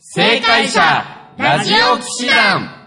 正解者ラジオ騎士団。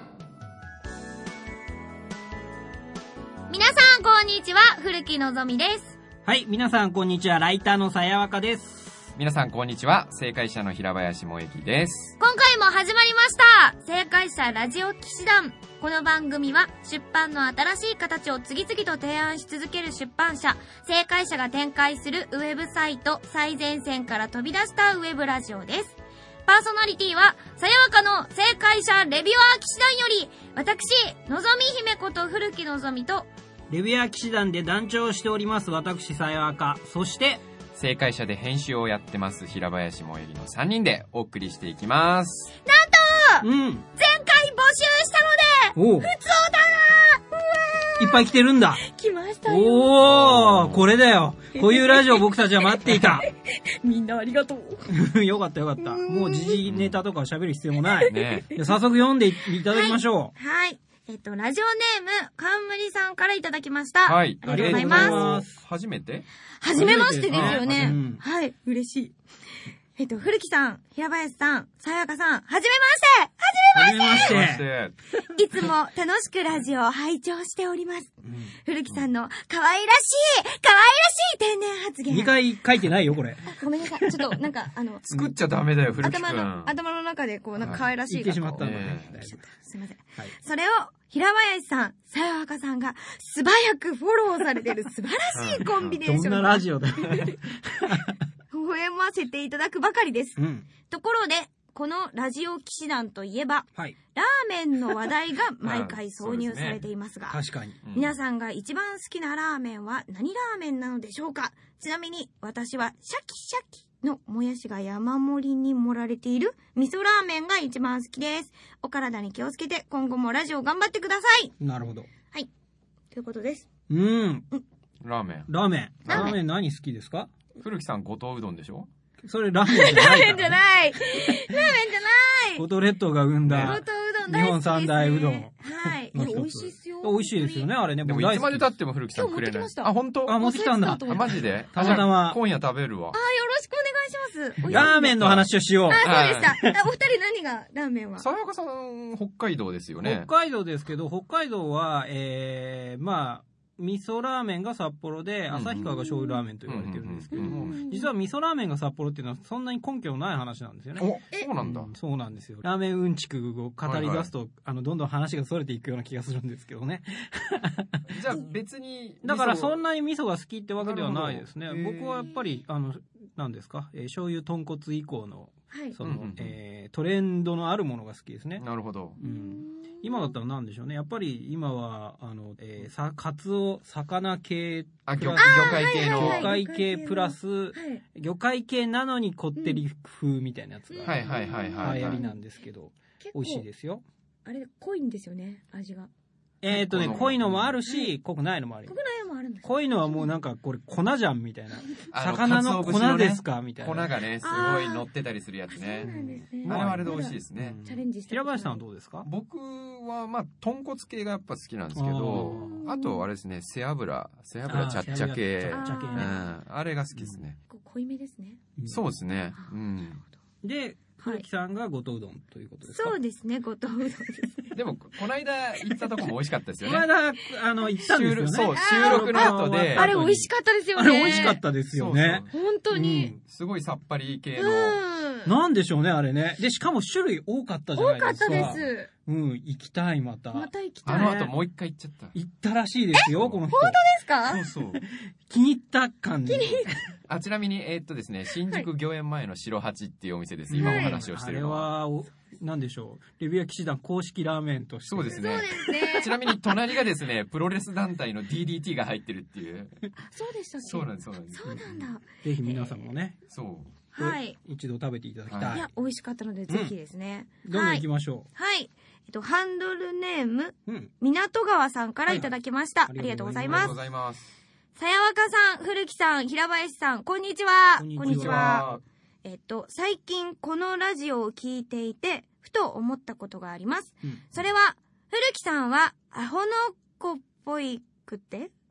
皆さんこんにちは、古木のぞみです。 はい、皆さんこんにちは、ライターのさやわかです。 皆さんこんにちは、正解者の平林萌樹です。 今回も始まりました正解者ラジオ騎士団。この番組は出版の新しい形を次々と提案し続ける出版社正解者が展開するウェブサイト最前線から飛び出したウェブラジオです。パーソナリティはさやわかの正解者レビュアー騎士団より私のぞみ姫こと古木のぞみとレビュアー騎士団で団長をしております私さやわか、そして正解者で編集をやってます平林萌樹の3人でお送りしていきます。 なんと、前回募集したのでおう、 ふつおたいっぱい来てるんだ。 来ましたよ。 おー、これだよ。こういうラジオ僕たちは待っていた。 みんなありがとう。 よかったよかった。もう時事ネタとか喋る必要もない。 ね、 早速読んでいただきましょう。 はい。ラジオネーム、冠さんからいただきました。 はい。 ありがとうございます。 初めてましてですよね。はい。嬉しい。古木さん、平林さん、さやかさん、はじめましていつも楽しくラジオを拝聴しております。古木さんの可愛らしい天然発言。 2回書いてないよ、これ。 ごめんなさい。ちょっと、 作っちゃダメだよ、古木くん。 頭の中で、可愛らしい。 言ってしまったんだね。 すいません。それを、平林さん、さやわかさんが素早くフォローされてる素晴らしいコンビネーション。 どんなラジオだよ。 微笑ませていただくばかりです。ところで、このラジオ騎士団といえば、ラーメンの話題が毎回挿入されていますが、 確かに。 皆さんが一番好きなラーメンは何ラーメンなのでしょうか？ちなみに私はシャキシャキのもやしが山盛りに盛られている味噌ラーメンが一番好きです。お体に気をつけて今後もラジオ頑張ってください。 なるほど。 はい。ということです。 ラーメン何好きですか？ 古木さん、五島うどんでしょ？ それラーメンじゃない。 ラーメンじゃない。 五島列島が生んだ五島うどん日本三大うどん。 はい。美味しいですよ。 美味しいですよね、あれね。 でもいつまで経っても古木さんくれない。あ、本当？ あ、持ってきたんだ。 マジで？ たまたま。 今夜食べるわ。 よろしくお願いします。 ラーメンの話をしよう。 そうでした。お二人何がラーメンは？ さやかさん、北海道ですよね。 北海道ですけど、北海道は、味噌ラーメンが札幌で、旭川が醤油ラーメンと言われてるんですけども、実は味噌ラーメンが札幌っていうのはそんなに根拠のない話なんですよね。 そうなんだ。 そうなんですよ。ラーメンうんちくを語り出すと、どんどん話が逸れていくような気がするんですけどね。 じゃあ別に。 だからそんなに味噌が好きってわけではないですね。僕はやっぱり、何ですか、醤油豚骨以降の、トレンドのあるものが好きですね。 なるほど。 今だったら何でしょうね。やっぱり今はカツオ、魚系、 魚介系プラス、魚介系なのにこってり風みたいなやつが流行りなんですけど、美味しいですよ。 あれ濃いんですよね、味が。 濃いのもあるし、濃くないのもあるよ。濃いのはもうなんかこれ粉じゃんみたいな。魚の粉ですかみたいな。 粉がね、すごい乗ってたりするやつね。あれはあれで美味しいですね。 チャレンジして。 平林さんはどうですか？ 僕は豚骨系がやっぱ好きなんですけど、あとあれですね、背脂ちゃっちゃ系。あれが好きですね。 濃いめですね。 そうですね。 で、古木さんが五島うどんということですか？ そうですね、五島うどんです。 でも、この間行ったとこも美味しかったですよね。 この間、行ったんですよね。 そう、収録の後で。 あれ美味しかったですよね。 あれ美味しかったですよね。 本当に。 すごいさっぱり系の。 なんでしょうね、あれね。で、しかも種類多かったじゃないですか。 多かったです。 行きたい、また行きたい。 あの後もう一回行っちゃった。 行ったらしいですよ、この人。 本当ですか？ そう。 気に入った感じ。 ちなみに、ですね、新宿御苑前の白八っていうお店です。今お話をしてるのは。 あれは、なんでしょう。レビュア騎士団公式ラーメンとして。 そうですね。ちなみに隣がですね、プロレス団体の DDT が入ってるっていう。 そうでしたっけ？ そうなんです。 そうなんだ。 ぜひ皆さんもね。 そう。 はい。 一度食べていただきたい。 いや、美味しかったので、ぜひですね。 どんどん行きましょう。 はい。ハンドルネーム、港川さんからいただきました。ありがとうございます。 ありがとうございます。 さやわかさん、古木さん、平林さん、こんにちは。 こんにちは。 最近このラジオを聞いていて、ふと思ったことがあります。それは、古木さんはアホの子っぽいくって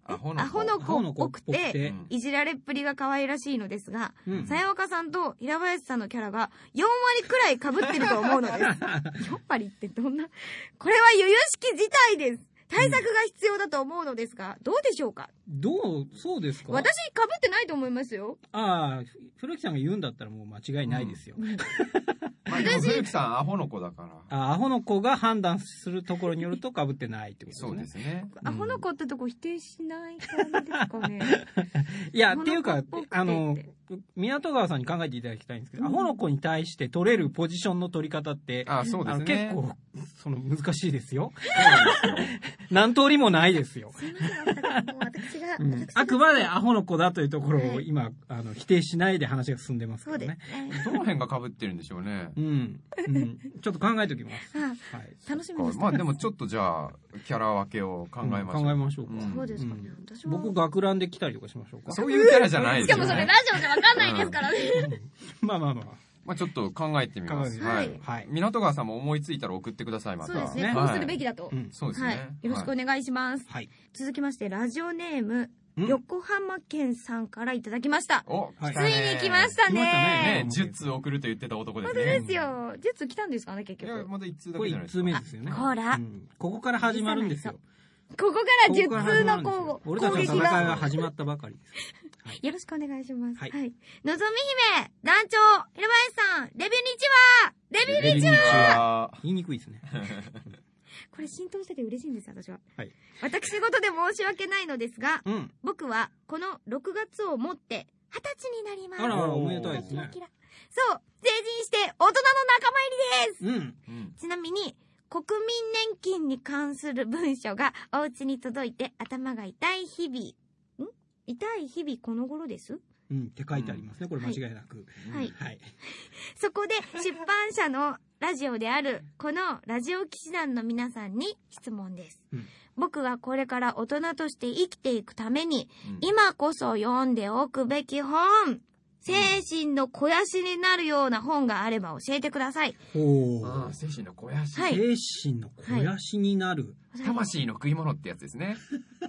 アホの子っぽくて、いじられっぷりが可愛らしいのですが、さやわかさんと平林さんのキャラが4割くらい被ってると思うのです。4割ってどんな、これは由々しき事態です。対策が必要だと思うのですが、どうでしょうか？ そうですか？ 私被ってないと思いますよ。 ああ、古木さんが言うんだったらもう間違いないですよ。 まあ、でも古木さんアホの子だから。 アホの子が判断するところによると被ってないってことですね。 そうですね。 アホの子ってとこ否定しない感じですかね。 いや、っていうか、港川さんに考えていただきたいんですけど、アホの子に対して取れるポジションの取り方って、 そうですね、 結構、難しいですよ。何通りもないですよ。あくまでアホの子だというところを今、否定しないで話が進んでますからね。 どの辺が被ってるんでしょうね。 ちょっと考えておきます。 楽しみです。 まあでもちょっとじゃあ、キャラ分けを考えましょう。 考えましょうか。 そうですかね。 僕、学ランで来たりとかしましょうか。 そういうキャラじゃないですよね。 しかもそれラジオじゃ分かんないですからね。 まあちょっと考えてみます。はい。港川さんも思いついたら送ってください、また。 そうですね。こうするべきだと。 そうですね。 よろしくお願いします。続きまして、ラジオネーム、横浜県さんからいただきました。ついに来ましたね。 10通送ると言ってた男ですね。 本当ですよ。10通来たんですかね、結局。 いや、まだ1通だけじゃないですか。 これ1通目ですよね。 ほら。 ここから始まるんですよ。 ここから10通の攻撃が。 俺たちの戦いが始まったばかりです。 よろしくお願いします。はい。のぞみ姫、団長、平林さん、レビニチは言いにくいですね。 これ浸透してて嬉しいんです、私は。私事で申し訳ないのですが、僕はこの6月をもって20歳になります。 あら、おめでたいですね。 そう、成人して大人の仲間入りです。ちなみに、国民年金に関する文書がお家に届いて頭が痛い日々。痛い日々この頃です。 って書いてありますね。これ間違いなく。 はい。そこで出版社のラジオであるこのラジオ騎士団の皆さんに質問です。僕はこれから大人として生きていくために、今こそ読んでおくべき本、精神の肥やしになるような本があれば教えてください。 精神の肥やし。 精神の肥やしになる。 魂の食い物ってやつですね。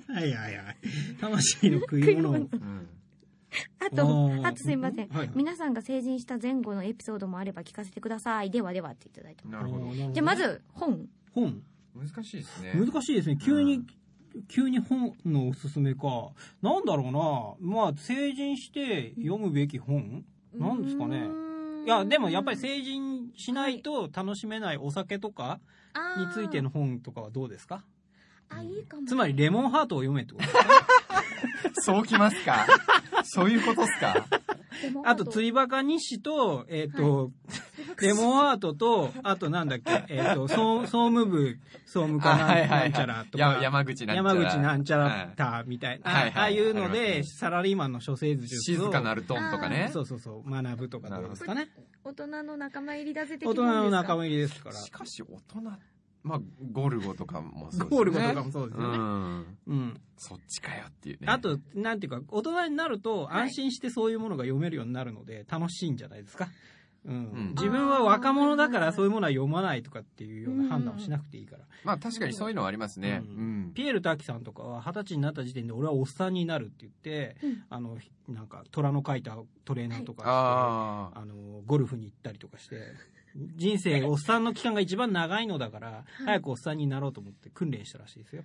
魂の食い物。 あとすいません。皆さんが成人した前後のエピソードもあれば聞かせてください。ではではっていただいてます。 なるほど。 じゃあまず、本。 難しいですね。 難しいですね。急に本のおすすめか。なんだろうな。まあ、成人して読むべき本なんですかね。いや、でもやっぱり成人しないと楽しめないお酒とかについての本とかはどうですか？ いいかも。 つまり、レモンハートを読めってことですか？ そうきますか？そういうことっすか？ あと、釣りバカ日誌と、レモンハートと、あとなんだっけ、総務部、総務課なんちゃらとか、 山口なんちゃらたみたいな、ああいうので、サラリーマンの処世術を、 静かなるトンとかね。 そう、学ぶとかどうですかね。 大人の仲間入りだぜ的大人の仲間入りですから。 しかし、大人、まあ、ゴルゴとかもそうですね。 ゴルゴとかもそうですよね。 そっちかよっていうね。 あと、なんていうか、大人になると安心してそういうものが読めるようになるので、楽しいんじゃないですか。自分は若者だからそういうものは読まないとかっていうような判断をしなくていいから。 まあ確かにそういうのはありますね。 ピエール瀧さんとかは20歳になった時点で俺はおっさんになるって言って、なんか虎の描いたトレーナーとかして、ゴルフに行ったりとかして、人生おっさんの期間が一番長いのだから、早くおっさんになろうと思って訓練したらしいですよ。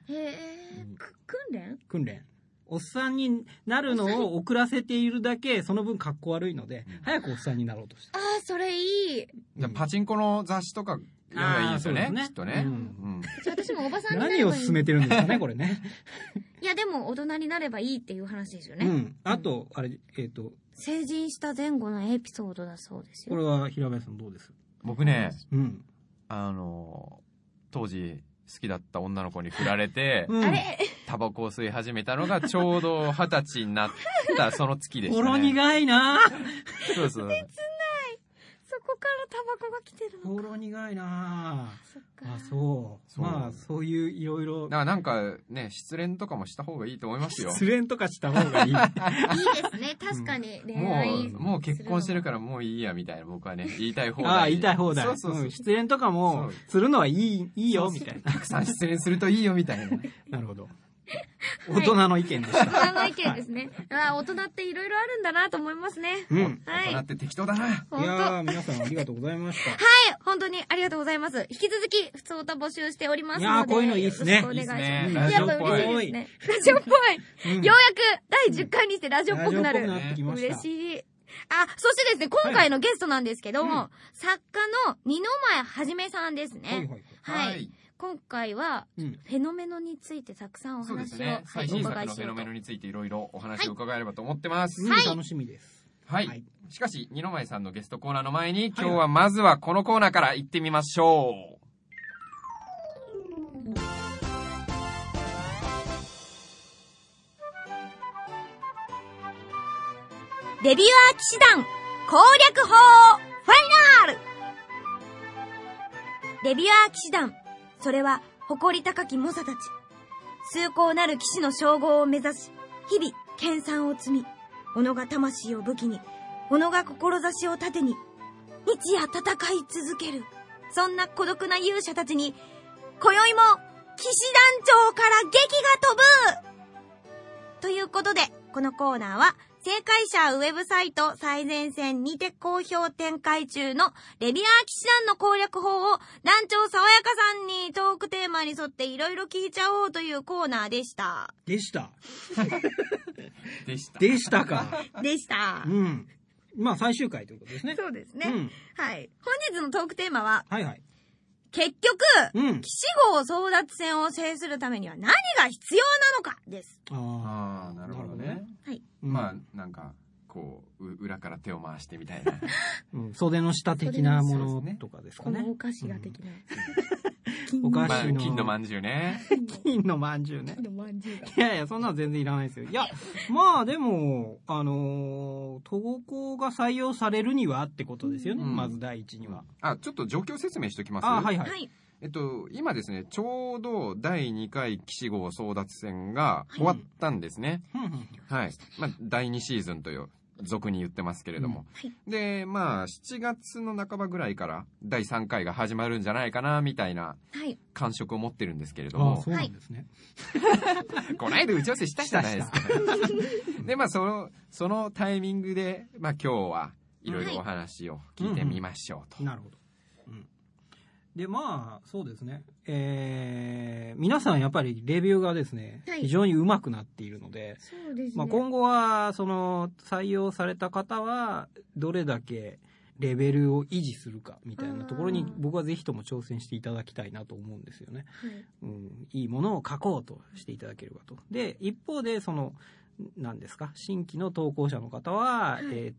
訓練。おっさんになるのを遅らせているだけ、その分格好悪いので、早くおっさんになろうとして。 それいい。 パチンコの雑誌とか読めばいいですよね。きっとね。 私もおばさんになればいい。 何を進めてるんですかね、これね。 いや、でも大人になればいいっていう話ですよね。 あと、 成人した前後のエピソードだそうですよ。 これは平林さんどうです？ 僕ね、当時好きだった女の子に振られて、タバコを吸い始めたのがちょうど20歳になったその月でしたね。 ほろ苦いな。 そうそう。 切ない。そこからタバコが来てるのか。 ほろ苦いな。そっか。そう。まあ、そういういろいろ。 なんかね、失恋とかもした方がいいと思いますよ。 失恋とかした方がいい。いいですね。確かに。恋愛。 もう結婚してるからもういいや、みたいな僕はね、言いたい放題。 言いたい放題。失恋とかも、するのはいいよ、みたいな。 たくさん失恋するといいよ、みたいな。 なるほど。 大人の意見でした。 大人の意見ですね。大人っていろいろあるんだなと思いますね。 うん。 はい。 大人って適当だな。いやー、皆さんありがとうございました。 はい、本当にありがとうございます。引き続き、普通歌募集しておりますので。 いやー、こういうのいいっすね。 お願いします。 やっぱ嬉しいですね。ラジオっぽい。ようやく第10回にしてラジオっぽくなる。嬉しい。そしてですね、今回のゲストなんですけども、作家の二前はじめさんですね。はい。今回は、フェノメノについてたくさんお話を最新作のフェノメノについていろいろお話を伺えればと思ってます。 はい。楽しみです。 はい。しかし、二前さんのゲストコーナーの前に、今日はまずはこのコーナーから行ってみましょう。 レビュアー騎士団攻略法ファイナル。レビュアー騎士団、それは誇り高き猛者たち。崇高なる騎士の称号を目指し、日々研鑽を積み、己が魂を武器に、己が志を盾に、日夜戦い続ける。そんな孤独な勇者たちに、今宵も騎士団長から檄が飛ぶということで、このコーナーは、正解者ウェブサイト最前線にて好評展開中のレビュアー騎士団の攻略法を団長爽やかさんにトークテーマに沿っていろいろ聞いちゃおうというコーナーでした。 でした。 でした。 でしたか。 でした。 うん。まあ最終回ということですね。 そうですね。うん、はい。本日のトークテーマは、 はいはい。 結局、騎士号争奪戦を制するためには何が必要なのかです。 ああ、なるほどね。 はい。 まあ、なんか、こう、裏から手を回してみたいな。 袖の下的なものとかですかね。 このお菓子が的な。 お菓子の。 金のまんじゅうね。 金のまんじゅうね。 金のまんじゅう。 いやいや、そんなの全然いらないですよ。いや、まあでも、投稿が採用されるにはってことですよね。まず第一には。 ちょっと状況説明しておきます。 はいはい。 今ですね、ちょうど第2回騎士号争奪戦が終わったんですね。はい。まあ、第2シーズンという、俗に言ってますけれども。で、まあ、7月の半ばぐらいから第3回が始まるんじゃないかな、みたいな感触を持ってるんですけれども。 そうなんですね。 この間打ち合わせしたじゃないですか。で、まあ、そのタイミングで、まあ、今日はいろいろお話を聞いてみましょうと。 なるほど。で、まあ、そうですね。皆さんやっぱりレビューがですね、非常に上手くなっているので、 そうですね。 まあ今後は、採用された方は、どれだけレベルを維持するかみたいなところに、僕はぜひとも挑戦していただきたいなと思うんですよね。いいものを書こうとしていただければと。で、一方で、何ですか、新規の投稿者の方は、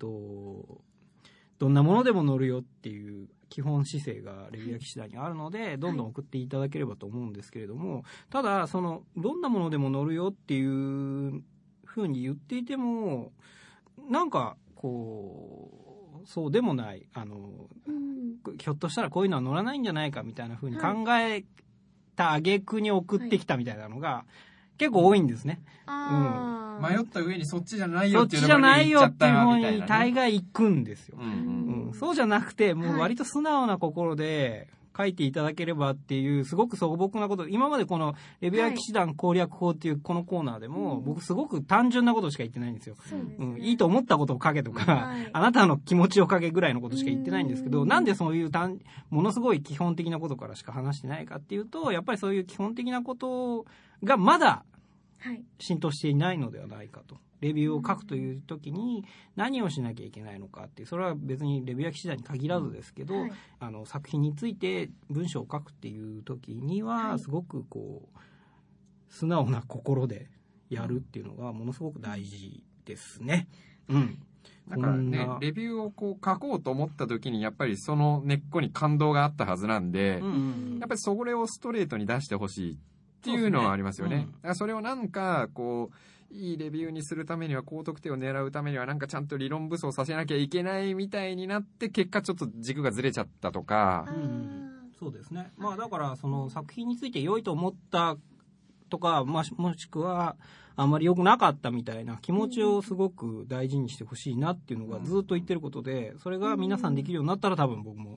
どんなものでも乗るよっていう基本姿勢がレビュアー騎士団にあるので、どんどん送っていただければと思うんですけれども、ただ、どんなものでも乗るよっていうふうに言っていても、なんか、そうでもない、ひょっとしたらこういうのは乗らないんじゃないかみたいなふうに考えた挙句に送ってきたみたいなのが、結構多いんですね。 迷った上にそっちじゃないよっていうのが言っちゃったみたいな。そっちじゃないよっていう方に大概行くんですよ。そうじゃなくて、もう割と素直な心で書いていただければっていう、すごく素朴なこと、今までこのレビュアー騎士団攻略法っていうこのコーナーでも、僕すごく単純なことしか言ってないんですよ。いいと思ったことを書けとか、あなたの気持ちを書けぐらいのことしか言ってないんですけど、なんでそういうものすごい基本的なことからしか話してないかっていうと、やっぱりそういう基本的なことがまだ浸透していないのではないかと。レビューを書くという時に何をしなきゃいけないのかっていう、それは別にレビュアー騎士団に限らずですけど、作品について文章を書くっていう時にはすごく素直な心でやるっていうのがものすごく大事ですね。 だからね、レビューを書こうと思った時にやっぱりその根っこに感動があったはずなんで、やっぱりそれをストレートに出してほしいっていうのはありますよね。だからそれをなんかいいレビューにするためには、高得点を狙うためには、なんかちゃんと理論武装させなきゃいけないみたいになって、結果ちょっと軸がずれちゃったとか。 そうですね。まあだから、作品について良いと思ったとか、もしくは、あんまり良くなかったみたいな気持ちをすごく大事にしてほしいなっていうのがずっと言ってることで、それが皆さんできるようになったら多分僕も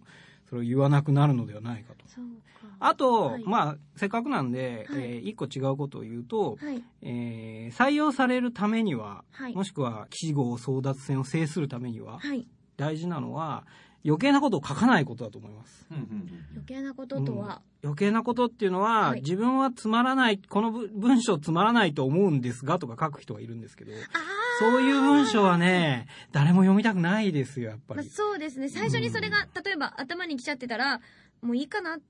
それを言わなくなるのではないかと。 そうか。 あと、 はい、 まあ、せっかくなんで、 はい、 一個違うことを言うと、 はい、 採用されるためには、 はい、 もしくは騎士号争奪戦を制するためには、 はい、 大事なのは、余計なことを書かないことだと思います。 余計なこととは、 余計なことっていうのは、 はい、 自分はつまらない、この文章つまらないと思うんですがとか書く人がいるんですけど、そういう文章はね、誰も読みたくないですよ、やっぱり。 まあ、そうですね。最初にそれが、例えば頭に来ちゃってたら、もういいかなって。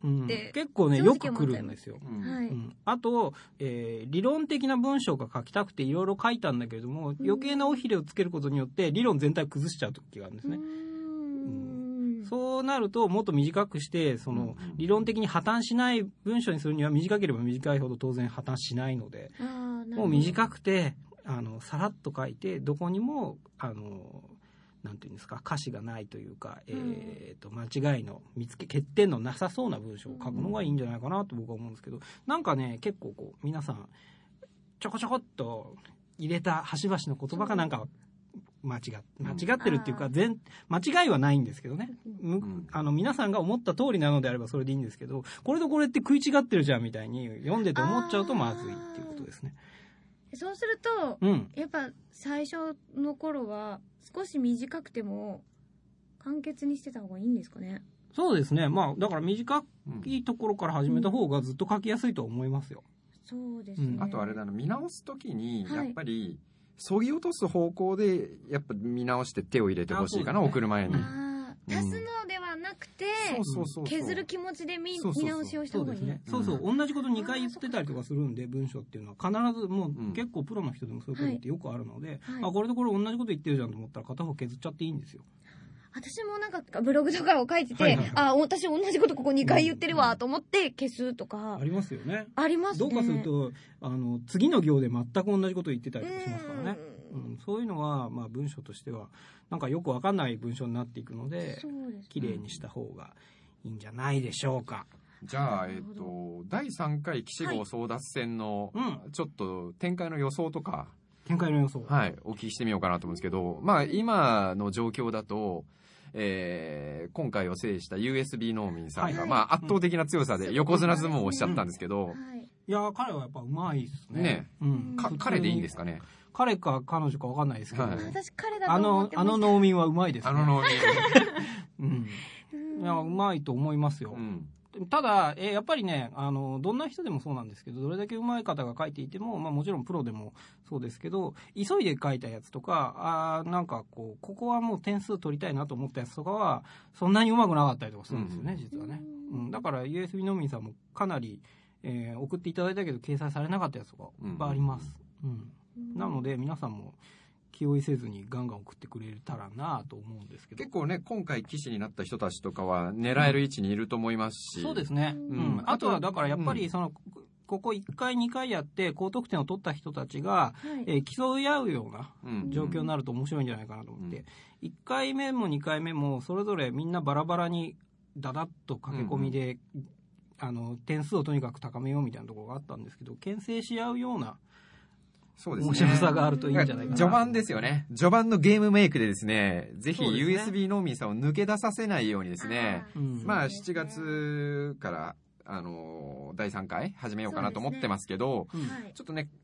結構ね、よく来るんですよ。 はい。 あと、理論的な文章が書きたくていろいろ書いたんだけれども、余計な尾ひれをつけることによって理論全体を崩しちゃう時があるんですね。そうなるともっと短くしてその理論的に破綻しない文章にするには短ければ短いほど当然破綻しないので、もう短くてさらっと書いてどこにもなんていうんですか、歌詞がないというか、間違いの欠点のなさそうな文章を書くのがいいんじゃないかなと僕は思うんですけど、なんかね結構こう皆さんちょこちょこっと入れた端々の言葉がなんか間違ってるっていうか間違いはないんですけどね、皆さんが思った通りなのであればそれでいいんですけど、これとこれって食い違ってるじゃんみたいに読んでて思っちゃうとまずいっていうことですね。 そうすると、やっぱ最初の頃は少し短くても簡潔にしてた方がいいんですかね。 そうですね。まあだから短いところから始めた方がずっと書きやすいと思いますよ。 そうですね。 あとあれだな、見直すときにやっぱり削ぎ落とす方向でやっぱ見直して手を入れてほしいかな、送る前に。 足すのではなくて、削る気持ちで見直しをした方がいい。 そうそう、同じこと2回言ってたりとかするんで、文章っていうのは必ずもう結構プロの人でもそういうことってよくあるので、これとこれ同じこと言ってるじゃんと思ったら片方削っちゃっていいんですよ。 私もなんかブログとかを書いてて、私同じことここ2回言ってるわと思って消すとか。 ありますよね。 ありますね。 どうかすると、次の行で全く同じこと言ってたりとかしますからね。そういうのは、まあ文章としては、なんかよくわかんない文章になっていくので、綺麗にした方がいいんじゃないでしょうか。 じゃあ、第3回騎士号争奪戦の、ちょっと展開の予想とか、 展開の予想。 はい、お聞きしてみようかなと思うんですけど、まあ今の状況だと、今回を制した USB 農民さんが、まあ圧倒的な強さで横綱相撲をしちゃったんですけど、 いや彼はやっぱうまいですね。 彼でいいんですかね。 彼か彼女か分かんないですけど、 私彼だと思ってました。 あの農民はうまいですね。 農民いやうまいと思いますよ。ただ、やっぱりね、どんな人でもそうなんですけど、どれだけ上手い方が書いていても、まあもちろんプロでもそうですけど、急いで書いたやつとか、なんかここはもう点数取りたいなと思ったやつとかは、そんなに上手くなかったりとかするんですよね、実はね。だから USB 農民さんもかなり、送っていただいたけど、掲載されなかったやつとかいっぱいあります。なので、皆さんも、気負いせずにガンガン送ってくれたらなと思うんですけど、 結構ね今回棋士になった人たちとかは狙える位置にいると思いますし、 そうですね、あとはだからやっぱりここ1回2回やって高得点を取った人たちが、競い合うような状況になると面白いんじゃないかなと思って、1回目も2回目もそれぞれみんなバラバラにダダッと駆け込みで、点数をとにかく高めようみたいなところがあったんですけど、牽制し合うようなそうですね、 面白さがあるといいんじゃないかな。 序盤ですよね。序盤のゲームメイクでですね、ぜひ USB 農民さんを抜け出させないようにですね、まあ7月から第3回始めようかなと思ってますけど、ちょっとね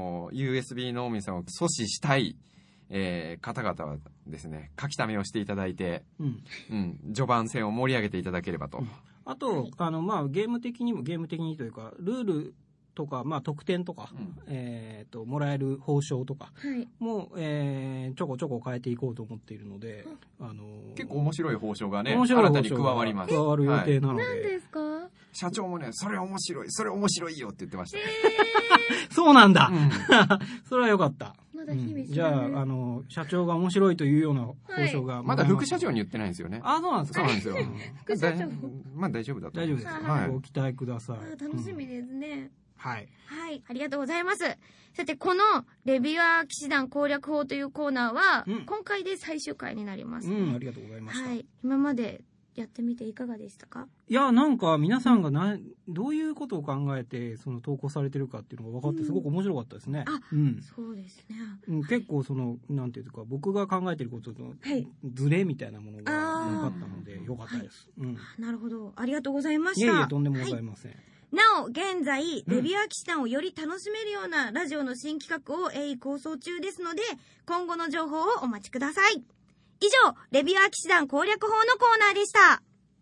USB 農民さんを阻止したい、方々はですね書き溜めをしていただいて、序盤戦を盛り上げていただければと。 あとまあゲーム的にというかルールとか、まあ、得点とか、もらえる報奨とかも、ちょこちょこ変えていこうと思っているので、 結構面白い報奨がね新たに加わります。 加わる予定なので、 何ですか？ 社長もねそれ面白いよって言ってました。 そうなんだ、それはよかった。 まだ日々 じゃあ社長が面白いというような報奨が、 まだ副社長に言ってないんですよね。 そうなんですか。 そうなんですよ。 副社長まあ大丈夫だと。 大丈夫です。ご期待ください。 楽しみですね。 はい。 はい。ありがとうございます。さて、このレビュアー騎士団攻略法というコーナーは、今回で最終回になります、 ありがとうございました。 はい。今までやってみていかがでしたか？ いや、なんか皆さんがどういうことを考えてその投稿されてるかっていうのが分かってすごく面白かったですね。 そうですね。 結構なんていうか僕が考えてることのズレみたいなものが分かったのでよかったです。 なるほど。ありがとうございました。 いえいえ、とんでもございません。 なお、現在、レビュアー騎士団をより楽しめるようなラジオの新企画を鋭意構想中ですので、今後の情報をお待ちください。以上、レビュアー騎士団攻略法のコーナーでした。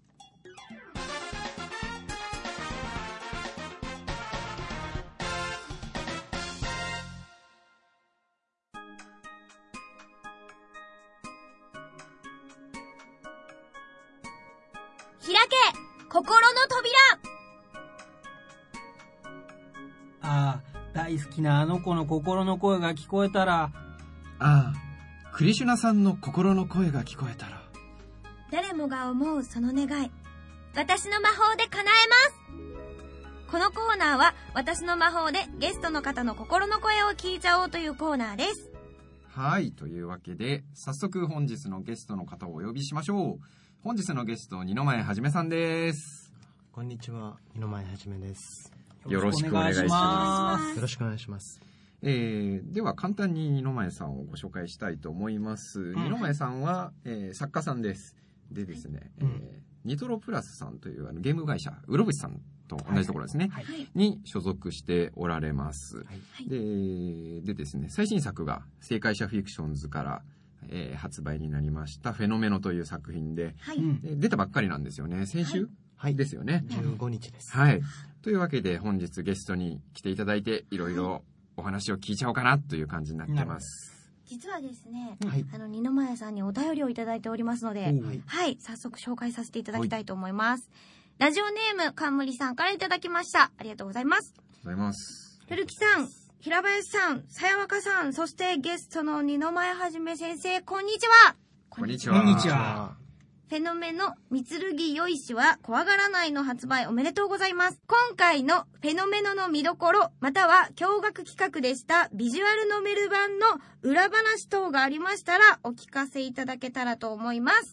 開け心の扉。 大好きなあの子の心の声が聞こえたら。 クリシュナさんの心の声が聞こえたら。 誰もが思うその願い、私の魔法で叶えます。このコーナーは私の魔法でゲストの方の心の声を聞いちゃおうというコーナーです。 はい、というわけで早速本日のゲストの方をお呼びしましょう。本日のゲスト、二の前はじめさんです。 こんにちは、二の前はじめです。 よろしくお願いします。 よろしくお願いします。 では簡単に二の前さんをご紹介したいと思います。二の前さんは、作家さんです。でですね、ニトロプラスさんというゲーム会社、うろぶしさんと同じところですね、に所属しておられます。でですね、最新作が正解者フィクションズから、発売になりましたフェノメノという作品で、出たばっかりなんですよね。先週、ですよね。 15日です。 はい。というわけで本日ゲストに来ていただいていろいろお話を聞いちゃおうかなという感じになってます。 実はですね、二の前さんにお便りをいただいておりますので、早速紹介させていただきたいと思います。ラジオネーム冠さんからいただきました。ありがとうございます。 ありがとうございます。 古木さん、平林さん、さやわかさん、そしてゲストの二の前はじめ先生、こんにちは。 こんにちは。 フェノメノ三剣よいしは怖がらないの発売おめでとうございます。今回のフェノメノの見どころ、または驚愕企画でしたビジュアルノベル版の裏話等がありましたらお聞かせいただけたらと思います。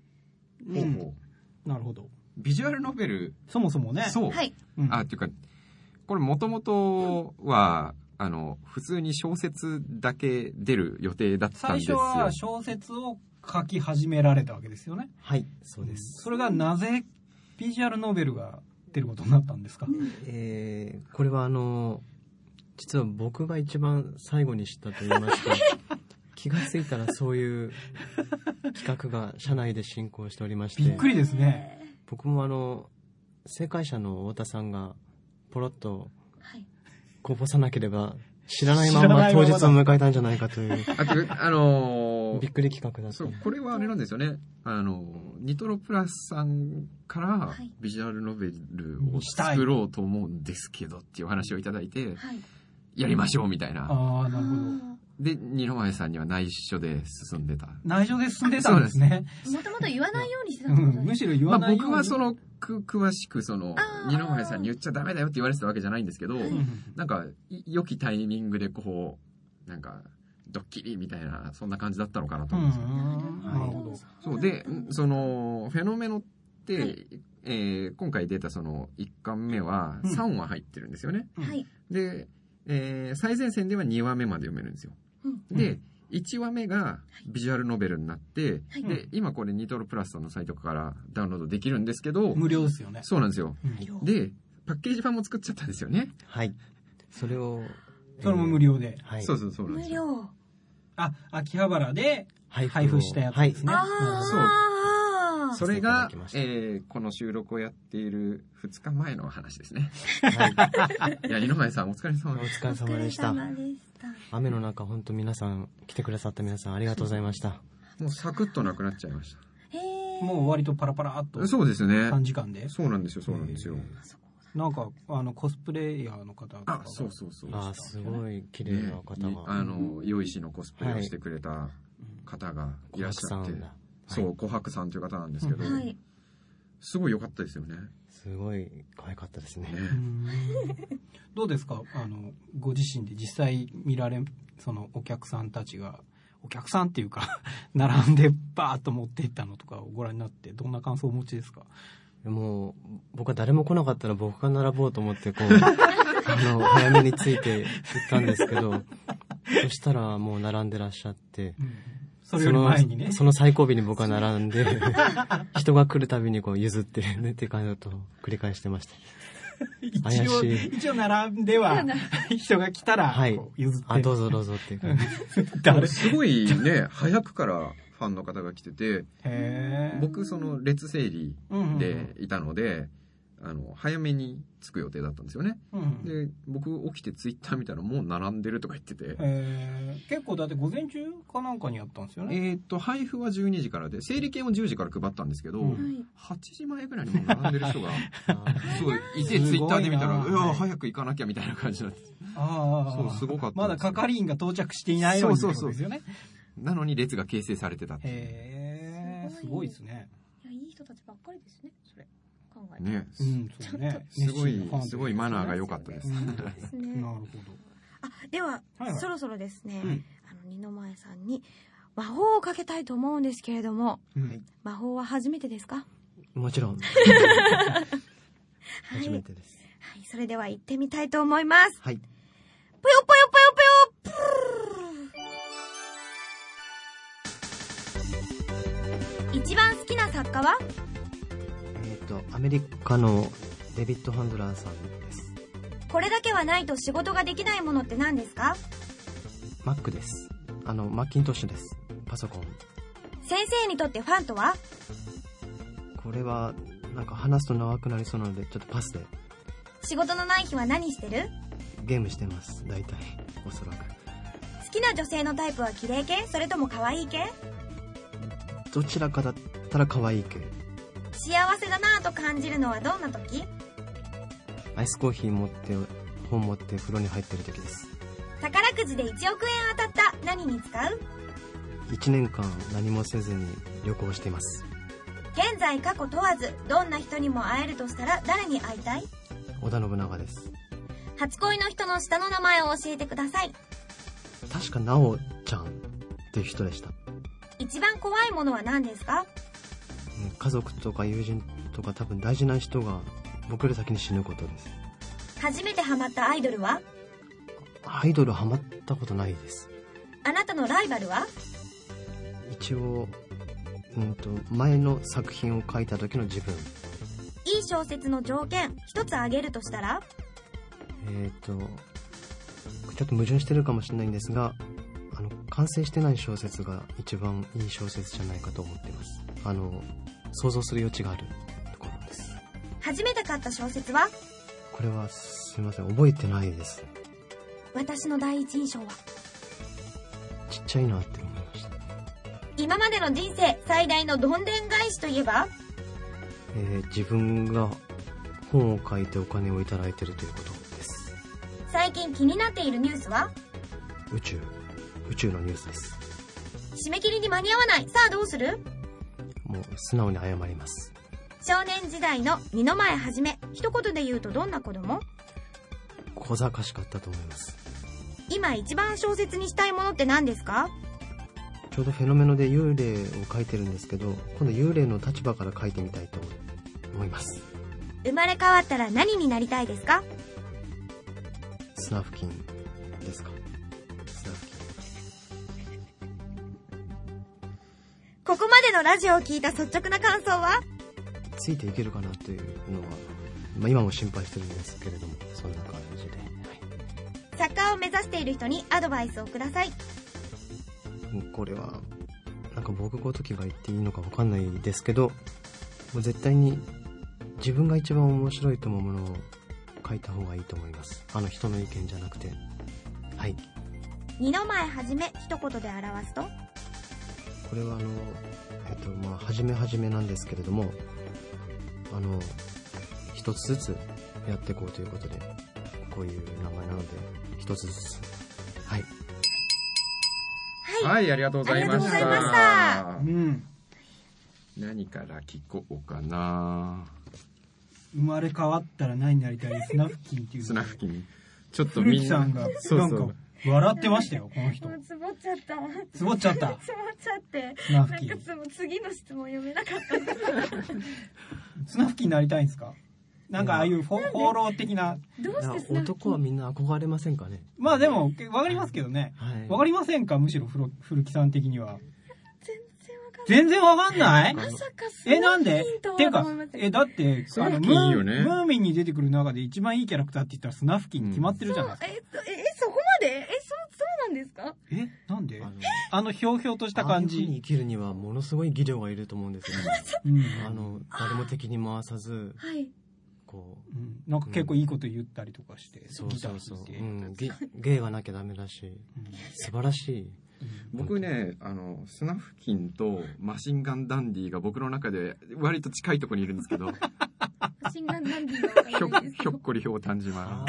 なるほど。 ビジュアルノベル、 そもそもね。 そう。っていうか、これもともとは、普通に小説だけ出る予定だったんですよ。 最初は小説を書き始められたわけですよね。 はい、そうです。 それがなぜビジュアルノベルが出ることになったんですか？ これは実は僕が一番最後に知ったと言いますか気がついたらそういう企画が社内で進行しておりまして、 びっくりですね。 僕も正解者の太田さんがポロッとこぼさなければ知らないまま当日を迎えたんじゃないかというびっくり企画だった。 これはあれなんですよね。ニトロプラスさんからビジュアルノベルを作ろうと思うんですけどっていう話をいただいて、やりましょうみたいな。 なるほど。 で、二の前さんには内緒で進んでた。 内緒で進んでたんですね。 もともと言わないようにしてたんですね。 むしろ言わないように。 僕は詳しく二の前さんに言っちゃダメだよって言われてたわけじゃないんですけど、なんか良きタイミングでこうなんかドッキリみたいなそんな感じだったのかなと思うんですよ。 なるほど。 そうで、フェノメノって、今回出た1巻目は3話入ってるんですよね。で、最前線では2話目まで読めるんですよ。で、1話目がビジュアルノベルになって、で、今これニトロプラスさんのサイトからダウンロードできるんですけど、 無料ですよね。 そうなんですよ。で、パッケージ版も作っちゃったんですよね。 はい。それも無料で。 そうなんですよ。 無料。 秋葉原で配布したやつですね。 そう。それが、この収録をやっている2日前の話ですね。いや、二の前さんお疲れ様でした。 お疲れ様でした。雨の中、本当皆さん、来てくださった皆さんありがとうございました。 もうサクッとなくなっちゃいました。 もう割とパラパラっと。 そうですね。 短時間で。 そうなんですよ。 なんかコスプレイヤーの方とか。 そう。 すごい綺麗な方が。 良いしのコスプレをしてくれた方がいらっしゃって。そう、琥珀さんという方なんですけど、すごい良かったですよね。 すごい可愛かったですね。 どうですか？ご自身で実際見られ、お客さんたちがお客さんっていうか並んでバーッと持っていったのとかをご覧になってどんな感想をお持ちですか？ もう僕は誰も来なかったら僕が並ぼうと思って早めについて行ったんですけどそしたらもう並んでらっしゃって、 それより前にね、 その最後尾に僕は並んで人が来るたびに譲ってねって感じだと繰り返してました。 一応並んでは人が来たら譲って、 どうぞどうぞっていう感じ。 すごいね、早くからファンの方が来てて、僕その列整理でいたので、早めに着く予定だったんですよね。で、僕起きてツイッター見たらもう並んでるとか言ってて。 結構だって午前中かなんかにやったんですよね。 配布は12時からで、整理券を10時から配ったんですけど、8時前ぐらいにもう並んでる人がそういて、ツイッターで見たら、早く行かなきゃみたいな感じなんです。そう、すごかった。 まだ係員が到着していないのにってことですよね。 なのに列が形成されてたって。 すごいですね。 いや、いい人たちばっかりですね、それ。 ね、すごいマナーが良かったです。 なるほど。 では、そろそろですね、二の前さんに魔法をかけたいと思うんですけれども、魔法は初めてですか？ もちろん。初めてです。 はい、それでは行ってみたいと思います。 はい。 ぽよぽよぽよぽよ。一番好きな作家は？ アメリカのデビッド・ハンドラーさんです。 これだけはないと仕事ができないものって何ですか？ Mac です。マッキントッシュです。パソコン。 先生にとってファンとは？ これはなんか話すと長くなりそうなのでちょっとパスで。 仕事のない日は何してる？ ゲームしてます。大体おそらく。 好きな女性のタイプは綺麗系？それとも可愛い系？ どちらかだったら可愛い系。 幸せだなぁと感じるのはどんな時？ アイスコーヒー持って本持って風呂に入ってる時です。 宝くじで1億円当たった。何に使う ？1年間何もせずに旅行しています。 現在過去問わずどんな人にも会えるとしたら誰に会いたい？ 織田信長です。 初恋の人の下の名前を教えてください。 確かなおちゃんっていう人でした。 一番怖いものは何ですか？ 家族とか友人とか多分大事な人が僕より先に死ぬことです。 初めてハマったアイドルは？ アイドルハマったことないです。 あなたのライバルは？ 一応前の作品を書いた時の自分。 いい小説の条件一つ挙げるとしたら？ ちょっと矛盾してるかもしれないんですが、完成してない小説が一番いい小説じゃないかと思っています。想像する余地があるところです。 初めて買った小説は？ これはすいません、覚えてないです。 私の第一印象は？ ちっちゃいなって思いました。 今までの人生最大のどんでん返しといえば？ 自分が本を書いてお金をいただいているということです。 最近気になっているニュースは？ 宇宙のニュースです。 締め切りに間に合わない。さあどうする？ もう素直に謝ります。 少年時代の二の前はじめ、一言で言うとどんな子供？ 小賢しかったと思います。 今一番小説にしたいものって何ですか？ ちょうどフェノメノで幽霊を書いてるんですけど、今度幽霊の立場から書いてみたいと思います。 生まれ変わったら何になりたいですか？ スナフキンですか？ ここまでのラジオを聞いた率直な感想は？ ついていけるかなというのは、今も心配してるんですけれども、そんな感じで、 作家を目指している人にアドバイスをください。 これはなんか僕ごときが言っていいのか分かんないですけど、もう絶対に自分が一番面白いと思うものを書いた方がいいと思います。人の意見じゃなくて。はい。 二の前はじめ一言で表すと？ これははじめなんですけれども、一つずつやっていこうということで、こういう名前なので一つずつ。はい。 はい、ありがとうございました。何から聞こうかな。 生まれ変わったら何になりたい？スナフキンっていう。 スナフキン。ちょっとみんな。古木さんが、なんか、 笑ってましたよ、この人。 つぼっちゃった。 つぼっちゃった。 つぼっちゃって。 なんか次の質問読めなかった。 スナフキンになりたいんですか？なんかああいう放浪的な。 どうしてスナフキン？ 男はみんな憧れませんかね。 まあでも、わかりますけどね。わかりませんか？むしろ古木さん的には。全然わかんない？ まさかスナフキンなんでていうか、だって、 スナフキンいいよね。 ムーミンに出てくる中で一番いいキャラクターって言ったらスナフキンに決まってるじゃないですか。 そこまでそうなんですか？ なんで？ひょうひょうとした感じ。 ああいう風に生きるにはものすごい技量がいると思うんですよね。誰も敵に回さず、こう、なんか結構いいこと言ったりとかして、 そう。芸がなきゃダメだし、素晴らしい。 僕ね、スナフキンとマシンガンダンディが僕の中で割と近いところにいるんですけど。 マシンガンダンディが分かんないですけど。 ひょっこりひょうたん島。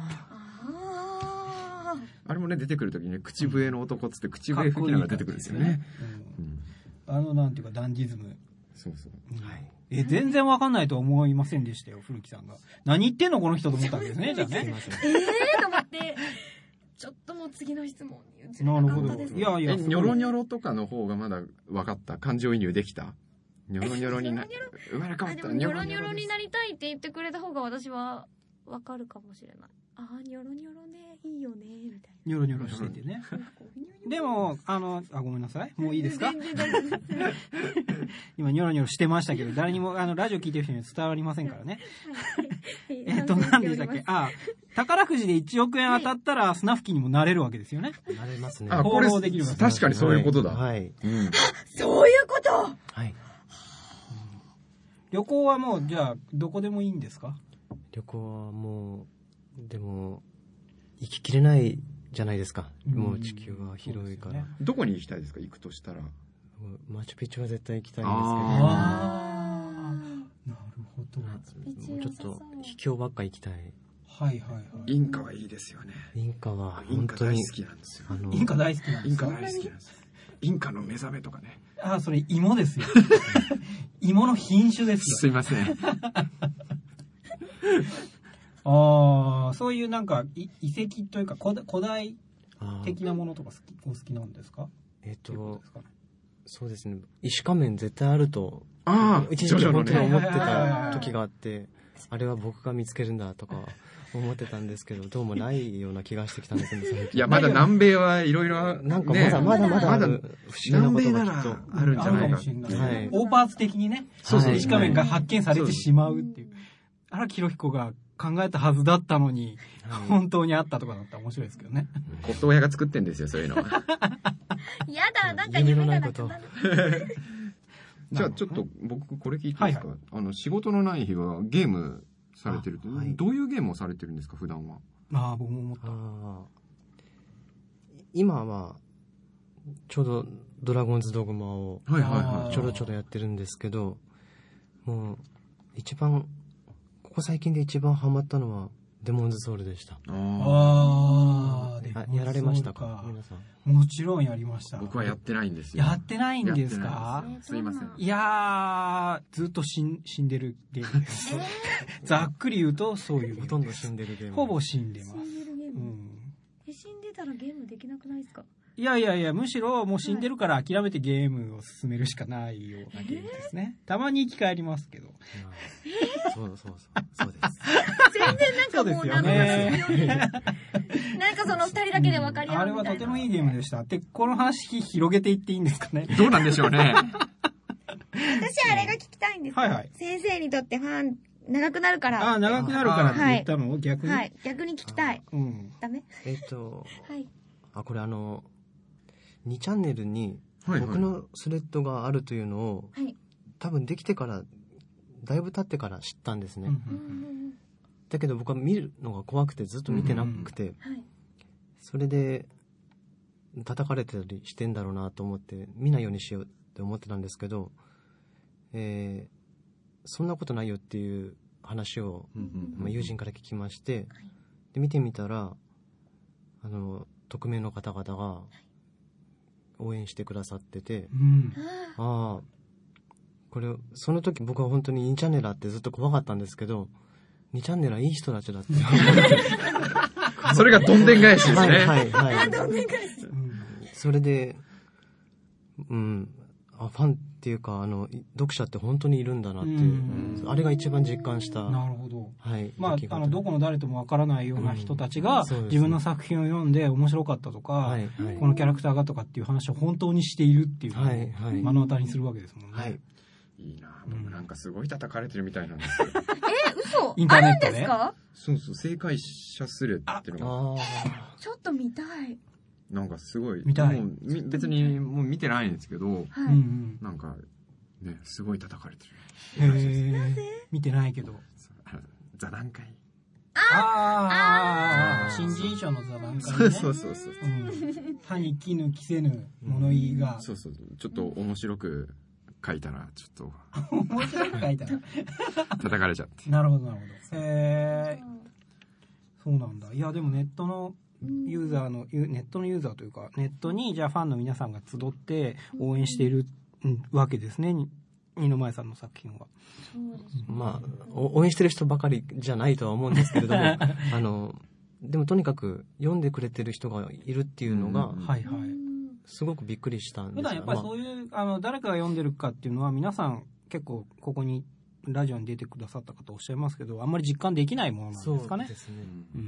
あれもね、出てくるときにね、口笛の男っつって口笛吹きながら出てくるんですよね。 なんていうか、ダンディズム。 そう。 全然わかんないとは思いませんでしたよ、古木さんが。何言ってんのこの人と思ったんですね、じゃあね。 と思って。ちょっともう次の質問に移なるほど。 ニョロニョロとかの方がまだ分かった。感情移入できた。ニョロニョロにな、生まれ変わった。 ニョロニョロになりたいって言ってくれた方が私は分かるかもしれない。ニョロニョロね、いいよね、みたいな。 ニョロニョロしててね。でも、ごめんなさい。もういいですか？今、ニョロニョロしてましたけど、誰にも、ラジオ聞いてる人には伝わりませんからね。何でしたっけ？宝くじで1億円当たったら、スナフキンにもなれるわけですよね。 なれますね。 これ、確かにそういうことだ。 はい。 そういうこと！ はい。 旅行はもう、じゃあ、どこでもいいんですか？ 旅行はもう、でも、行ききれないじゃないですか。もう地球は広いから。 どこに行きたいですか？行くとしたら。 マチュピチュは絶対行きたいんですけど。 なるほど。 もうちょっと秘境ばっか行きたい。 インカはいいですよね。 インカは本当に大好きなんですよ。 インカ大好きなんですか？ インカの目覚めとかね。 それ芋ですよ。芋の品種ですよ。 すいません。 そういうなんか遺跡というか古代的なものとかお好きなんですか？ そうですね。石仮面絶対あると一時期本当に思ってた時があって、あれは僕が見つけるんだとか思ってたんですけど、どうもないような気がしてきたんですね。 いや、まだ南米はいろいろなんかまだ不思議なことがきっとあるんじゃないか。 オーパーツ的にね、石仮面が発見されてしまうっていう。荒木博彦が考えたはずだったのに、本当にあったとかだったら面白いですけどね。 骨董屋が作ってんですよ、そういうのは。 やだ、なんか夢がなくなる。 じゃあちょっと僕これ聞いていいですか？仕事のない日はゲームされてると、どういうゲームをされてるんですか、普段は？ 僕も思った。 今はちょうどドラゴンズドグマをちょろちょろやってるんですけど、もうここ最近で一番ハマったのはデモンズソウルでした。やられましたか皆さん？ もちろんやりました。 僕はやってないんですよ。 やってないんですか？ すいません。 いやー、ずっと死んでるゲームです。ざっくり言うとそういうほとんど死んでるゲーム。 ほぼ死んでます。 死んでたらゲームできなくないですか？ いや、むしろもう死んでるから諦めてゲームを進めるしかないようなゲームですね。たまに生き返りますけど。 そうです。 全然なんかもうなんかその二人だけで分かり合うみたいな。 あれはとてもいいゲームでした。で、この話広げていっていいんですかね？ どうなんでしょうね。 私あれが聞きたいんです。先生にとってファン長くなるから。 長くなるからって言ったの？逆に？ 逆に聞きたい。ダメ？ これ2チャンネルに僕のスレッドがあるというのを、多分できてからだいぶ経ってから知ったんですね。だけど僕は見るのが怖くてずっと見てなくて、それで叩かれてたりしてんだろうなと思って見ないようにしようって思ってたんですけど、そんなことないよっていう話を、友人から聞きまして、で見てみたら匿名の方々が応援してくださってて、これその時僕は本当に2チャンネルあってずっと怖かったんですけど、2チャンネルはいい人たちだってそれがどんでん返しですね。 はいはいはい。 どんでん返し。 それで、ファンっていうか、読者って本当にいるんだなっていう、あれが一番実感した。 なるほど。 はい。 まあ、どこの誰ともわからないような人たちが、自分の作品を読んで面白かったとか、このキャラクターがとかっていう話を本当にしているっていうのを目の当たりにするわけですもんね。はい。 いいなぁ。なんかすごい叩かれてるみたいなんですよ。 嘘インターネットであるんですか？ そうそう、正解者スレっていうのが。 ちょっと見たい。 なんかすごい。 見たい。 もう別にもう見てないんですけど、はい、なんかね、すごい叩かれてる。見てないけど。 座談会。 新人賞の座談会ね。 そう。 歯に衣着せぬ物言いが。 そう。ちょっと面白く書いたら、ちょっと。面白く書いたら。 叩かれちゃって。 なるほど。そうなんだ。いや、でもネットのユーザーというか、ネットにじゃあファンの皆さんが集って応援しているわけですね。二の前さんの作品は。 まあ、応援してる人ばかりじゃないとは思うんですけれども、でもとにかく読んでくれてる人がいるっていうのが、すごくびっくりしたんです。 普段やっぱりそういう、誰かが読んでるかっていうのは皆さん結構ここにラジオに出てくださった方おっしゃいますけど、あんまり実感できないものなんですかね。 そうですね。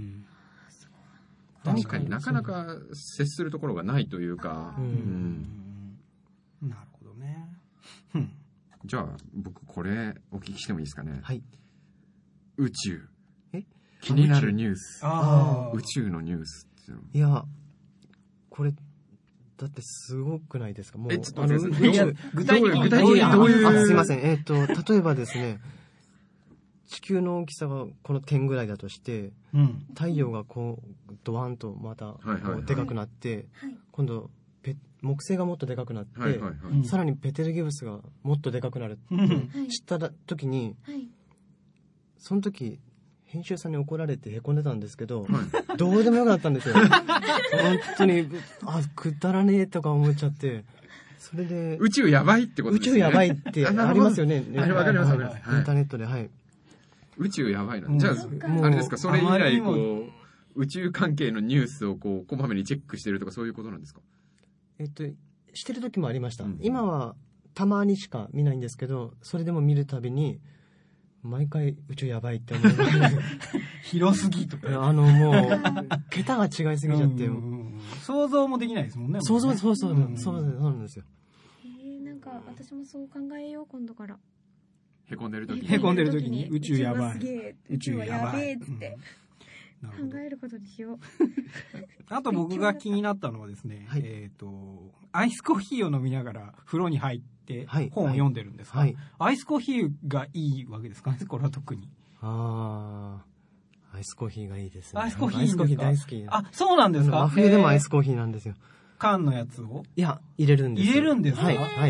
確かになかなか接するところがないというか。 なるほどね。 じゃあ僕これお聞きしてもいいですかね。 はい。 宇宙。気になるニュース。宇宙のニュースっていうの。 いや、これだってすごくないですか。もう具体的にどういう。すいません。例えばですね。地球の大きさがこの点ぐらいだとして、太陽がこうドワンとまたでかくなって、今度木星がもっとでかくなって、さらにペテルギウスがもっとでかくなるって知った時に、その時編集さんに怒られてへこんでたんですけど、どうでもよくなったんですよ。本当にくだらねえとか思っちゃって。それで宇宙やばいってことですね。 宇宙やばいってありますよね。 わかります。インターネットで。 宇宙やばいな。じゃあ、あれですか、それ以来、宇宙関係のニュースをこまめにチェックしてるとかそういうことなんですか？ してる時もありました。今はたまにしか見ないんですけど、それでも見るたびに、毎回宇宙やばいって思う。 広すぎとか。 もう、桁が違いすぎちゃって。 想像もできないですもんね。 そうなんですよ。 なんか、私もそう考えよう、今度から。 へこんでる時に宇宙やばい。 宇宙はやべえって考えることにしよう。 あと僕が気になったのはですね、アイスコーヒーを飲みながら風呂に入って本を読んでるんですが、アイスコーヒーがいいわけですかね、これは特に。 アイスコーヒーがいいですね。 アイスコーヒー大好き。 そうなんですか？ 真冬でもアイスコーヒーなんですよ。 缶のやつを？ いや、入れるんです。 入れるんですか？ はい。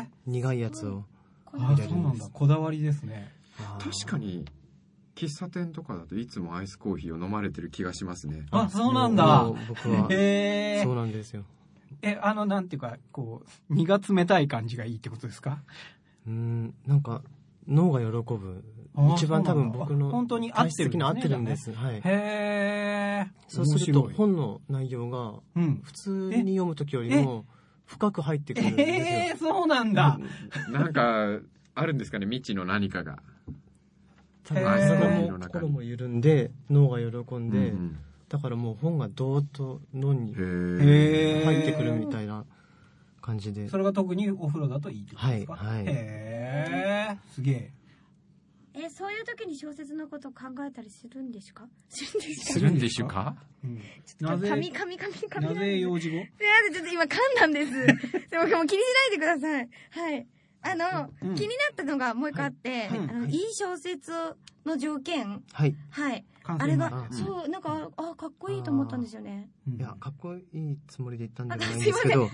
苦いやつを。 そうなんだ。こだわりですね。 確かに喫茶店とかだといつもアイスコーヒーを飲まれてる気がしますね。 そうなんだ。 僕はそうなんですよ。 なんていうか身が冷たい感じがいいってことですか？ なんか脳が喜ぶ。一番多分僕の本当に合ってるんです。はい。 へー。 そうすると本の内容が普通に読むときよりも深く入ってくるんですよ。 そうなんだ。 なんかあるんですかね、未知の何かが。 多分心も緩んで脳が喜んで、だからもう本がどーっと脳に入ってくるみたいな感じで。 それが特にお風呂だといいってことですか？ はい。 へー、すげえ。 そういう時に小説のことを考えたりするんですか？ するんでしょうか？ なぜ幼児語？ ちょっと今噛んだんです。でも気にしないでください。はい。気になったのがもう一個あって、いい小説の条件。はい。あれが、そう、なんか、かっこいいと思ったんですよね。 いや、かっこいいつもりで言ったんじゃないんですけど、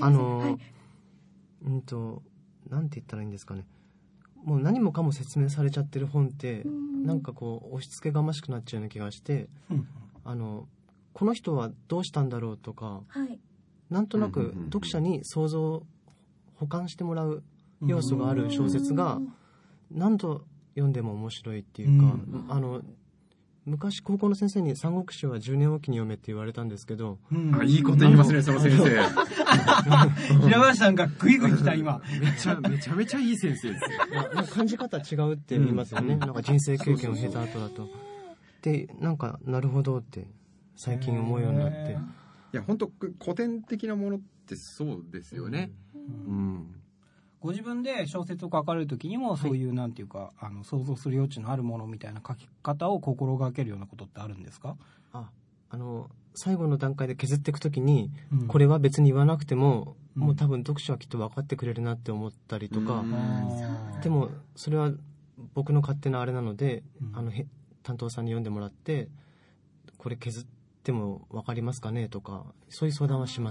なんて言ったらいいんですかね。もう何もかも説明されちゃってる本って、なんか押し付けがましくなっちゃうような気がして、この人はどうしたんだろうとか、なんとなく読者に想像を補完してもらう要素がある小説が何度読んでも面白いっていうか、 昔高校の先生に三国志は10年おきに読めって言われたんですけど、 いいこと言いますね、その先生。 平林さんがグイグイ来た今。 めちゃめちゃいい先生ですよ。 感じ方違うって言いますよね。なんか人生経験を経た後だと。で、なんかなるほどって最近思うようになって。 いや、本当古典的なものってそうですよね。 ご自分で小説を書かれるときにもそういうなんていうか、想像する余地のあるものみたいな書き方を心がけるようなことってあるんですか？ 最後の段階で削っていくときに、これは別に言わなくても、もう多分読者はきっと分かってくれるなって思ったりとか、でもそれは僕の勝手なあれなので、担当さんに読んでもらって、これ削っても分かりますかねとか、そういう相談はします。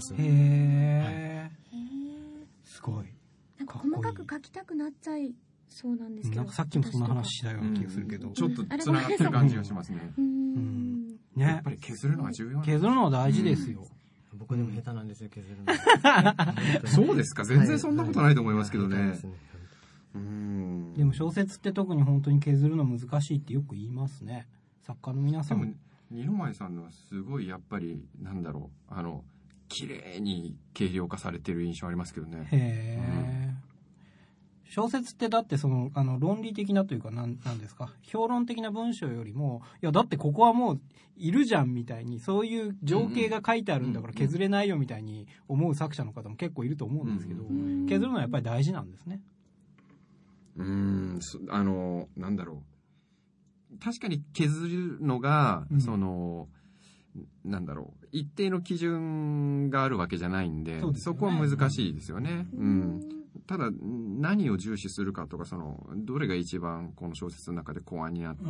すごい。 なんか細かく書きたくなっちゃいそうなんですけど、 なんかさっきもそんな話したような気がするけど、 ちょっとつながってる感じがしますね。 ね、 やっぱり削るのが重要なんです。 削るのは大事ですよ。 僕でも下手なんですよ、削るの。 そうですか、全然そんなことないと思いますけどね。 でも小説って特に本当に削るの難しいってよく言いますね、作家の皆さん。 でも二の前さんのはすごいやっぱりなんだろう、綺麗に軽量化されてる印象ありますけどね。小説ってだって論理的なというかなんですか、評論的な文章よりも、いやだってここはもういるじゃんみたいに、そういう情景が書いてあるんだから削れないよみたいに思う作者の方も結構いると思うんですけど、削るのはやっぱり大事なんですね。 なんだろう、確かに削るのが、なんだろう、一定の基準があるわけじゃないんで、そこは難しいですよね。ただ何を重視するかとか、どれが一番この小説の中で考案になって、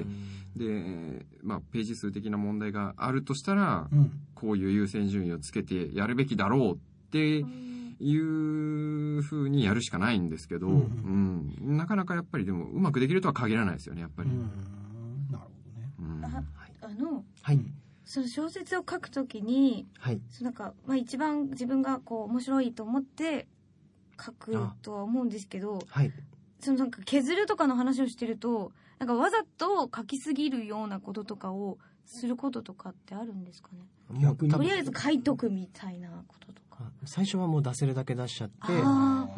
で、ページ数的な問題があるとしたら、こういう優先順位をつけてやるべきだろうっていう風にやるしかないんですけど、なかなかやっぱりでもうまくできるとは限らないですよね、やっぱり。 なるほどね。 はい。 その小説を書くときに、なんか一番自分が面白いと思って書くとは思うんですけど、なんか削るとかの話をしてると、なんかわざと書きすぎるようなこととかをすることとかってあるんですかね。とりあえず書いとくみたいなこととか。 最初はもう出せるだけ出しちゃって、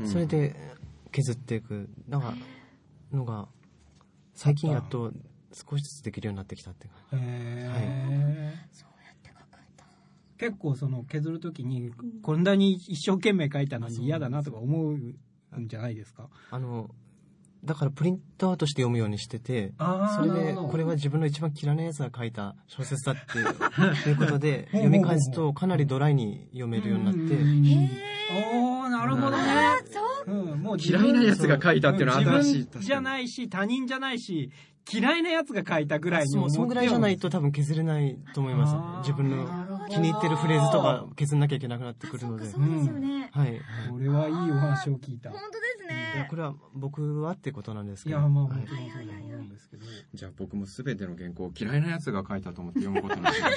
それで削っていくのが最近やっと少しずつできるようになってきたっていうか。 そうやって書くんだ。 結構削るときにこんなに一生懸命書いたのに嫌だなとか思うんじゃないですか。 だからプリントアウトして読むようにしてて、それでこれは自分の一番嫌いなやつが書いた小説だっていうことで読み返すとかなりドライに読めるようになって。 なるほどね。 もう嫌いなやつが書いたっていうのは新しい。 自分じゃないし他人じゃないし嫌いなやつが書いたぐらいにそのぐらいじゃないと多分削れないと思います。自分の気に入ってるフレーズとか削んなきゃいけなくなってくるので。 そうですよね。 これはいいお話を聞いた。 本当ですね。 いやこれは僕はってことなんですけど。 いやもちろんそうだと思うんですけど。 じゃあ僕も全ての原稿を嫌いなやつが書いたと思って読むことになってます。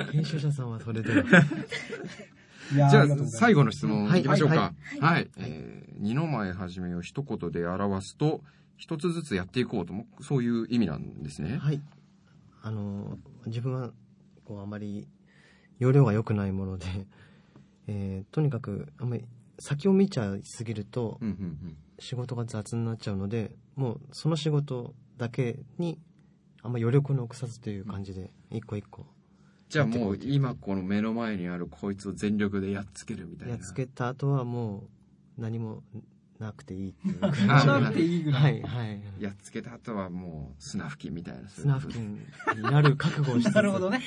編集者さんはそれで。 じゃあ最後の質問いきましょうか。二の前はじめを一言で表すと、一つずつやっていこうと、そういう意味なんですね。 自分はあまり容量が良くないもので、とにかくあんまり先を見ちゃいすぎると仕事が雑になっちゃうので、もうその仕事だけにあんまり余力を残さずという感じで一個一個。 じゃあもう今この目の前にあるこいつを全力でやっつけるみたいな。 やっつけた後はもう何もなくていいっていうなくていいぐらい。 やっつけた後はもう砂吹きみたいな。 砂吹きになる覚悟をして。 なるほどね。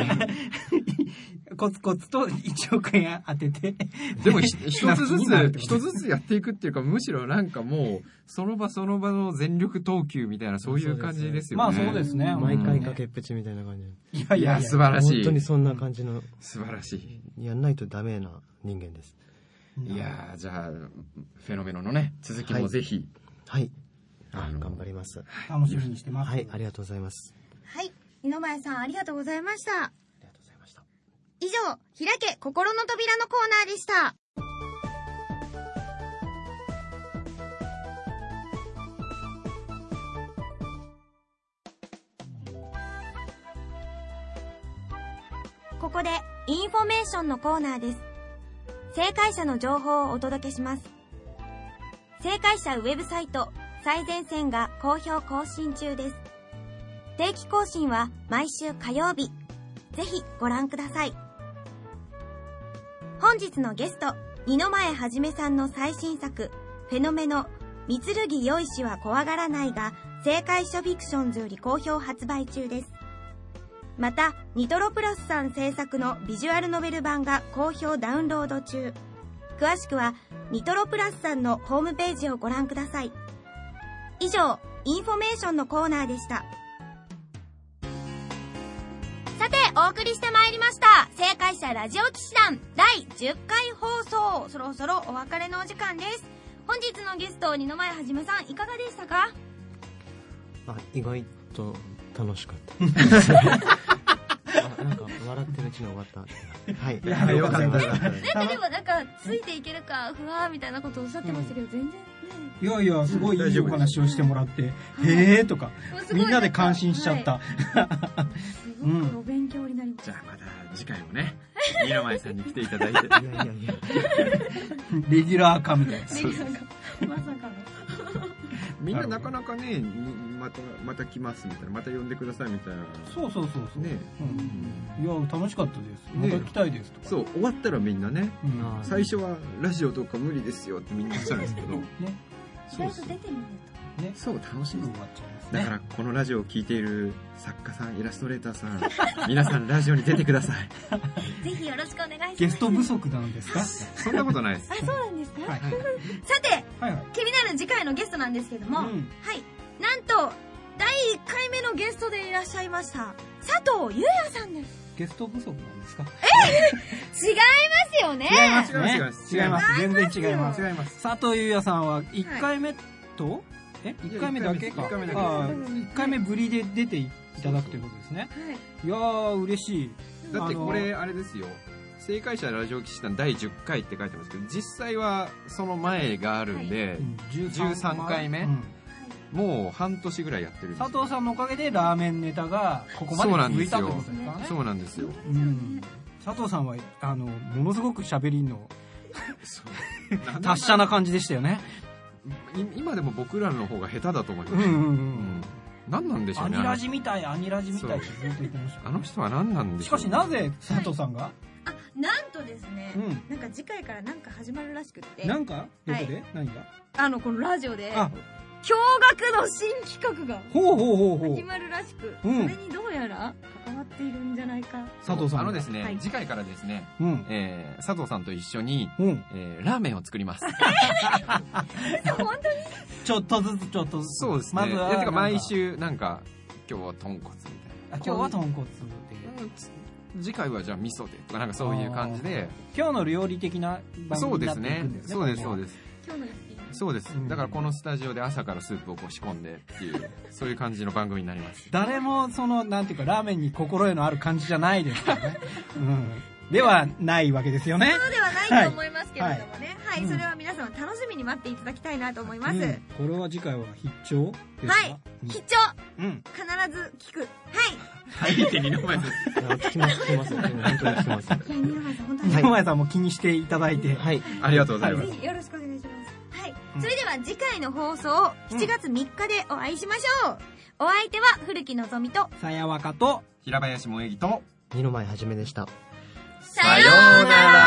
コツコツと1億円当てて。 でも一つずつやっていくっていうか、むしろなんかもうその場その場の全力投球みたいな、そういう感じですよね。 そうですね。 毎回かけっぷちみたいな感じ。 いや素晴らしい。 本当にそんな感じの。 素晴らしい。 やんないとダメな人間です。 いやじゃあフェノメノのね続きもぜひ頑張ります。 楽しみにしてます。 ありがとうございます。 二の前さんありがとうございました。 ありがとうございました。 以上、開け心の扉のコーナーでした。 ここでインフォメーションのコーナーです。正解者の情報をお届けします。正解者ウェブサイト最前線が好評更新中です。定期更新は毎週火曜日。ぜひご覧ください。本日のゲスト、二の前はじめさんの最新作フェノメノ三剣よいしは怖がらないが正解書フィクションズより好評発売中です。またニトロプラスさん制作のビジュアルノベル版が好評ダウンロード中。詳しくはニトロプラスさんのホームページをご覧ください。以上、インフォメーションのコーナーでした。さて、お送りしてまいりました正解者ラジオ騎士団第10回放送、そろそろお別れのお時間です。本日のゲスト、二の前はじめさん、いかがでしたか？ 意外と楽しかったなんか笑ってるうちに終わった。はい。 よかった。 なんかでもついていけるか不安みたいなことをおっしゃってましたけど、全然ね。 いやいや、すごいいいお話をしてもらって、へーとか、みんなで感心しちゃった。 すごくお勉強になりました。 じゃあまた次回もね、二の前さんに来ていただいて。いやレギュラー化みたいな。 まさかの。 みんななかなかね、また来ますみたいな、また呼んでくださいみたいな。 そうね。いや、楽しかったです。また来たいですとか。 そう、終わったらみんなね、最初はラジオとか無理ですよってみんな言ってたんですけど。 意外と出てみると。 ね、そう、楽しい。だからこのラジオを聞いている作家さん、イラストレーターさん、皆さんラジオに出てください。 ぜひよろしくお願いします。 ゲスト不足なんですか？ そんなことないです。 そうなんですか？さて、気になる次回のゲストなんですけども、はい、なんと第1回目のゲストでいらっしゃいました佐藤優也さんです。 ゲスト不足なんですか？ 違いますよね。 違います。全然違います。佐藤優也さんは1回目と、1回目だけか。1回目ぶりで出ていただくということですね。いやー、嬉しい。 だってこれあれですよ、正解者ラジオ騎士団第10回って書いてますけど、実際はその前があるんで、13回目、もう半年ぐらいやってるんです。 佐藤さんのおかげでラーメンネタがここまで続いたってことですかね。 そうなんですよ。 佐藤さんはものすごく喋りの達者な感じでしたよね。 今でも僕らの方が下手だと思います。何なんでしょうね。 アニラジみたいってずっと言ってました。 あの人は何なんでしょうね。 しかしなぜ佐藤さんが？ なんとですね、なんか次回からなんか始まるらしくって。 なんかどこで？何が？ このラジオで驚愕の新企画が始まるらしく、それにどうやら関わっているんじゃないか。 佐藤さんですね、次回からですね、佐藤さんと一緒にラーメンを作ります。 本当に？ ちょっとずつそうですね。てか毎週なんか今日は豚骨みたいな。 今日は豚骨で。 次回はじゃあ味噌でとかなんかそういう感じで。 今日の料理的な番組になっていくんですね。そうです。 今日のそうです。だからこのスタジオで朝からスープを仕込んでっていう、そういう感じの番組になります。 誰もなんていうかラーメンに心得のある感じじゃないですからね。ではないわけですよね。 そうではないと思いますけれどもね。はい、それは皆さん楽しみに待っていただきたいなと思います。 これは次回は必聴ですか？ はい、必聴。必ず聞く。 はい。って二の前さん。 聞きます。本当に聞きます。 二の前さんも気にしていただいて。 はい。 ありがとうございます。 ぜひよろしくお願いします。はい。それでは次回の放送、7月3日でお会いしましょう。お相手は古木のぞみと、 さやわかと、 平林萌木と、 二の前はじめでした。 さようなら。